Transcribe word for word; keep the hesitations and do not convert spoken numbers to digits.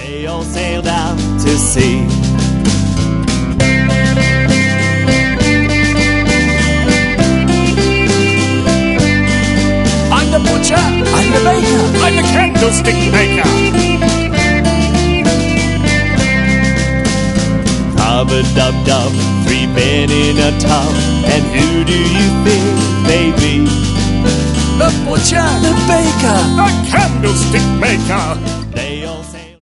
They all sailed out to sea. I'm the butcher. I'm the baker. I'm the candlestick maker. Rub-a-dub-dub, three men in a tub. And who do you think they be? The butcher. The baker. The candlestick maker. They all